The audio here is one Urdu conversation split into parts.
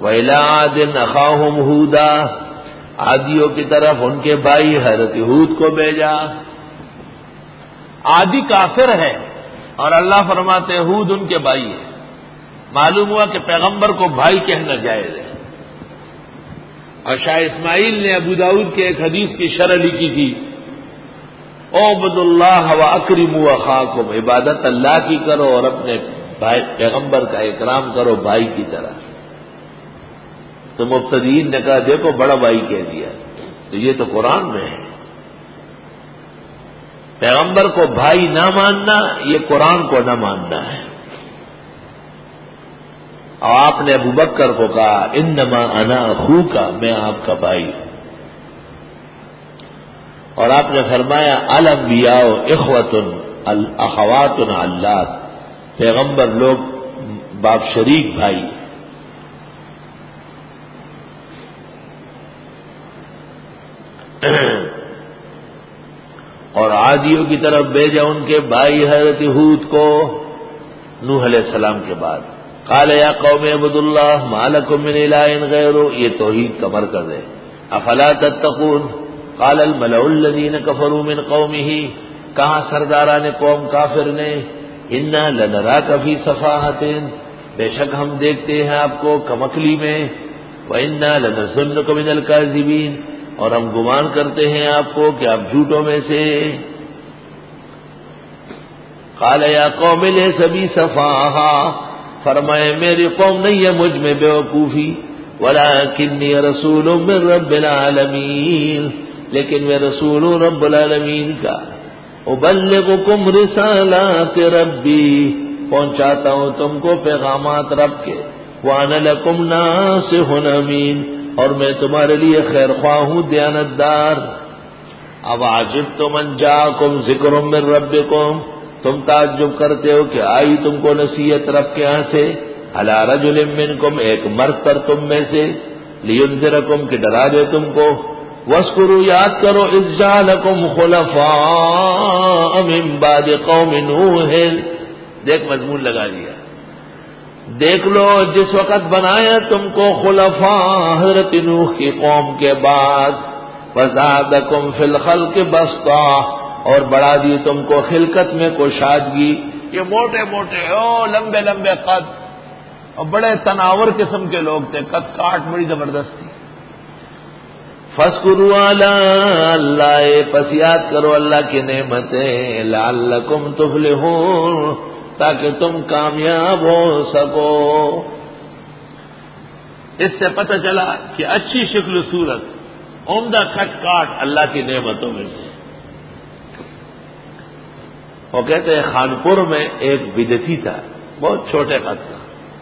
وَإِلَىٰ عَادٍ أَخَاهُمْ هُودًا، عادیوں کی طرف ان کے بھائی حضرت ہود کو بھیجا۔ عادی کافر ہے اور اللہ فرماتے ہیں ہود ان کے بھائی ہے۔ معلوم ہوا کہ پیغمبر کو بھائی کہنا جائز ہے۔ اور شاہ اسماعیل نے ابو داؤد کے ایک حدیث کی شرح لکھی تھی، اعبدوا اللہ واکرموا اخاکم، عبادت اللہ کی کرو اور اپنے بھائی پیغمبر کا اکرام کرو بھائی کی طرح۔ تو مبتدئین نے کہا دیکھو بڑا بھائی کہہ دیا، تو یہ تو قرآن میں ہے۔ پیغمبر کو بھائی نہ ماننا یہ قرآن کو نہ ماننا ہے۔ اور آپ نے ابو بکر کو کہا انما انا اخوک، میں آپ کا بھائی ہوں۔ اور آپ نے فرمایا الانبیاء اخوۃ الاخوات علات، پیغمبر لوگ باپ شریک بھائی۔ اور عادیوں کی طرف بھیجا ان کے بھائی حضرت ہود کو نوح علیہ السلام کے بعد۔ قال یا قوم اعبدوا اللہ ما لکم من الہ غیرہ، یہ توحید کا مرکز ہے۔ افلا تتقون، قال الملأ الذین کفروا من قومہ، کہا سرداران قوم کافر نے، انا لنراک فی سفاہۃ، بے شک ہم دیکھتے ہیں آپ کو کمکلی میں، وانا لنظنک من الکاذبین، اور ہم گمان کرتے ہیں آپ کو کہ آپ جھوٹوں میں سے۔ قال یا قوم لیس بی سفاہۃ، فرمائے میری قوم نہیں ہے مجھ میں بے وقوفی، ولکنی رسول من رب العالمین، لیکن میں رسول ہوں رب العالمین کا۔ ابلغکم رسالات ربی، پہنچاتا ہوں تم کو پیغامات رب کے، وانا لکم ناصح امین، اور میں تمہارے لیے خیر خواہ ہوں دیانتدار۔ اب عجبتم ان جاءکم ذکر من ربکم، تم تعجب کرتے ہو کہ آئی تم کو نصیحت رب کے ہاں سے، علی رجل منکم، ایک مرد پر تم میں سے، لینذرکم، کہ ڈرا دے تم کو، واذکروا، یاد کرو، اذ جعلکم خلفاء من بعد قوم نوح، دیکھ مضمون لگا دیا، دیکھ لو جس وقت بنایا تم کو خلفاء حضرت نوح کی قوم کے بعد، وزادکم فی الخلق بسطا، اور بڑھا دی تم کو خلقت میں کشادگی، یہ موٹے موٹے لمبے لمبے قد اور بڑے تناور قسم کے لوگ تھے، قد کاٹ بڑی زبردستی۔ فاذکروا آلاء اللہ، پس یاد کرو اللہ کی نعمتیں، لعلکم تفلحون، تاکہ تم کامیاب ہو سکو۔ اس سے پتہ چلا کہ اچھی شکل و صورت، عمدہ کٹ کاٹ اللہ کی نعمتوں میں سے۔ وہ کہتے ہیں خانپور میں ایک بدعتی تھا، بہت چھوٹے قد کا،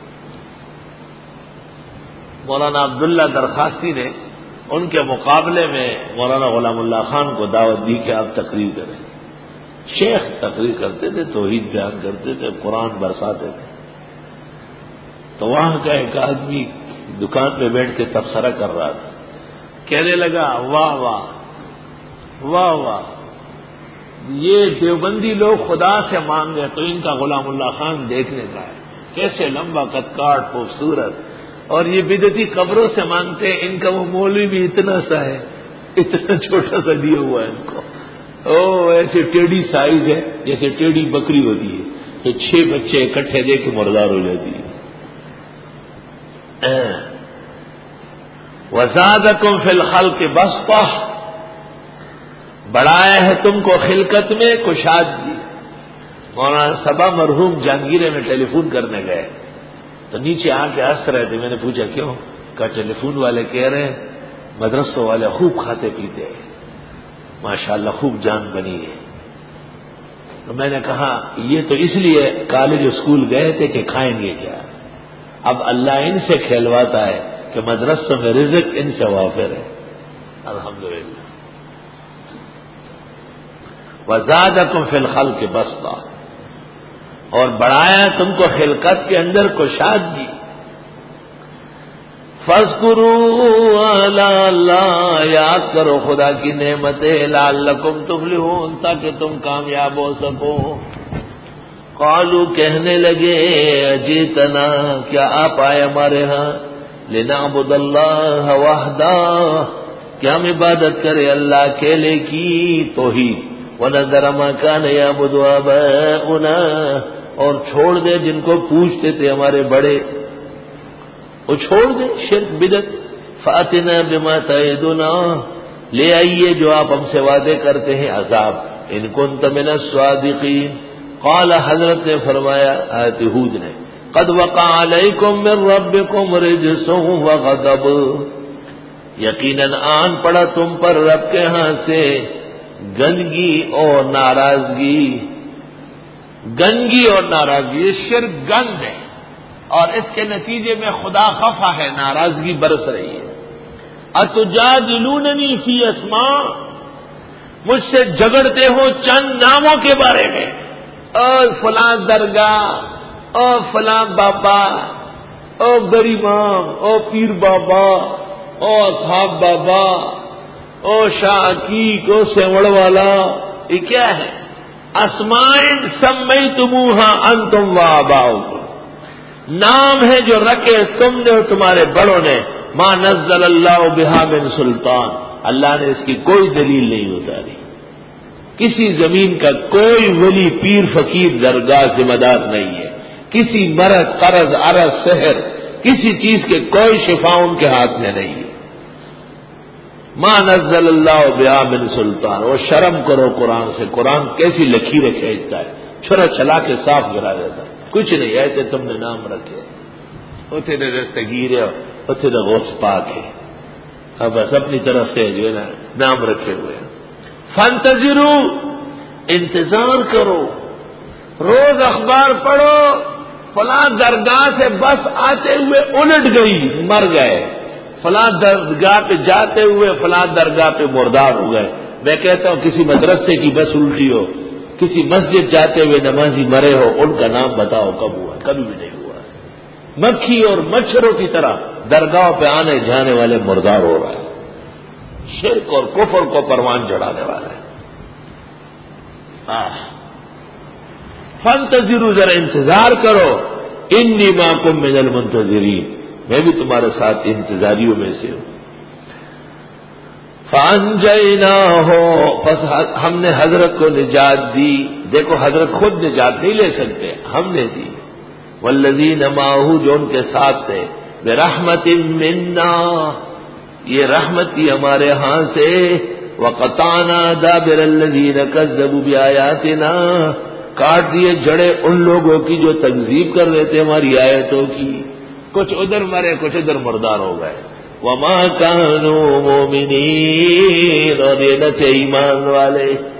مولانا عبداللہ درخواستی نے ان کے مقابلے میں مولانا غلام اللہ خان کو دعوت دی کہ آپ تقریر کریں۔ شیخ تقریر کرتے تھے، توحید بیان کرتے تھے، قرآن برساتے تھے۔ تو وہاں کا ایک آدمی دکان پہ بیٹھ کے تبصرہ کر رہا تھا، کہنے لگا واہ واہ واہ واہ، یہ دیوبندی لوگ خدا سے مانگے تو ان کا غلام اللہ خان دیکھنے کا ہے، کیسے لمبا قد کاٹ خوبصورت، اور یہ بدعتی قبروں سے مانگتے ہیں، ان کا وہ مولوی بھی اتنا سا ہے، اتنا چھوٹا سا دیا ہوا ہے ان کو، ایسے ٹیڑھی سائز ہے جیسے ٹیڑھی بکری ہوتی ہے، تو 6 بچے اکٹھے دے کے مردار ہو جاتی ہے۔ وزادکم فی الخلق بسطہ، بڑھایا ہے تم کو خلقت میں کشادگی۔ مولانا صبا مرحوم جہانگیرے میں ٹیلی فون کرنے گئے تو نیچے آ کے ہنس رہے تھے، میں نے پوچھا کیوں؟ کہا ٹیلی فون والے کہہ رہے ہیں مدرسوں والے خوب کھاتے پیتے ہیں، ماشاءاللہ خوب جان بنی ہے۔ تو میں نے کہا یہ تو اس لیے کالج اسکول گئے تھے کہ کھائیں گے کیا، اب اللہ ان سے کھیلواتا ہے کہ مدرسوں میں رزق ان سے وافر ہے، الحمدللہ۔ وزادکم فی الخلق بسطہ، اور بڑھایا تم کو خلقت کے اندر کشادگی۔ فاذکروا آلاء اللہ، یاد کرو خدا کی نعمتیں، لعلکم تفلحون، تاکہ تم کامیاب ہو سکو۔ قالوا، کہنے لگے، اجیتنا، کیا آپ آئے ہمارے ہاں، لنعبد اللہ وحدہ، کہ ہم عبادت کرے اللہ اکیلے کی توحید، وَنَذَرَ مَا كَانَ يَعْبُدُ آبَاؤُنَا، اور چھوڑ دے جن کو پوچھتے تھے ہمارے بڑے، وہ چھوڑ دے شرک بدعت۔ فَأْتِنَا بِمَا تَعِدُنَا، لے آئیے جو آپ ہم سے وعدے کرتے ہیں عذاب، ان كنت من الصادقین۔ قال، حضرت نے فرمایا آیت ہود نے، قد وقع علیکم من ربکم رجس وغضب، یقیناً آن پڑا تم پر رب کے ہاں سے گندگی اور ناراضگی۔ گندگی اور ناراضگی، یہ شرک گند ہے، اور اس کے نتیجے میں خدا خفا ہے، ناراضگی برس رہی ہے۔ اتجادلوننی فی اسماء، مجھ سے جھگڑتے ہو چند ناموں کے بارے میں، او فلاں درگاہ، او فلاں بابا، او گریبام، او پیر بابا، او اصحاب بابا، او شاہ عقیق، او سیوڑ والا، یہ کیا ہے؟ اسماء سمیتموہا انتم و آباؤکم، نام ہے جو رکھے تم نے اور تمہارے بڑوں نے، ما نزل اللہ بہا من سلطان، اللہ نے اس کی کوئی دلیل نہیں اتاری۔ کسی زمین کا کوئی ولی پیر فقیر درگاہ ذمہ دار نہیں ہے، کسی مرض قرض عرض سحر کسی چیز کے کوئی شفا ان کے ہاتھ میں نہیں ہے۔ ما نزل اللہ بہا من سلطان، وہ شرم کرو قرآن سے، قرآن کیسی لکیریں کھینچتا ہے، چھرا چلا کے صاف گرا دیتا ہے، کچھ نہیں ایسے تم نے نام رکھے، وہ تیرے دستگیر ہے، وہ تیرے غوث پاک ہے، اب بس اپنی طرف سے جو ہے نا نام رکھے ہوئے ہیں۔ فانتظروا، انتظار کرو، روز اخبار پڑھو، فلاں درگاہ سے بس آتے ہوئے الٹ گئی مر گئے، فلاں درگاہ پہ جاتے ہوئے فلاں درگاہ پہ مردار ہو گئے۔ میں کہتا ہوں کسی مدرسے کی بس الٹی ہو، کسی مسجد جاتے ہوئے نمازی مرے ہو، ان کا نام بتاؤ کب ہوا؟ کبھی بھی نہیں ہوا۔ مکھی اور مچھروں کی طرح درگاہ پہ آنے جانے والے مردار ہو رہا ہے، شرک اور کفر کو پروان چڑھانے والا ہے۔ فانتظروا، ذرا انتظار کرو، انی معکم من المنتظرین، میں بھی تمہارے ساتھ انتظاریوں میں سے ہوں۔ فانجیناہ، پس ہم نے حضرت کو نجات دی، دیکھو حضرت خود نجات نہیں لے سکتے، ہم نے دی، والذین معہ، جو ان کے ساتھ تھے، برحمت منا، یہ رحمت تھی ہمارے ہاں سے، وقطعنا دابر الذین کذبوا بآیاتنا، کاٹ دیے جڑے ان لوگوں کی جو تکذیب کر رہے تھے ہماری آیتوں کی، کچھ ادھر مرے کچھ ادھر مردار ہو گئے۔ وما كانوا مؤمنین، اور یہ نہ تھے ایمان والے۔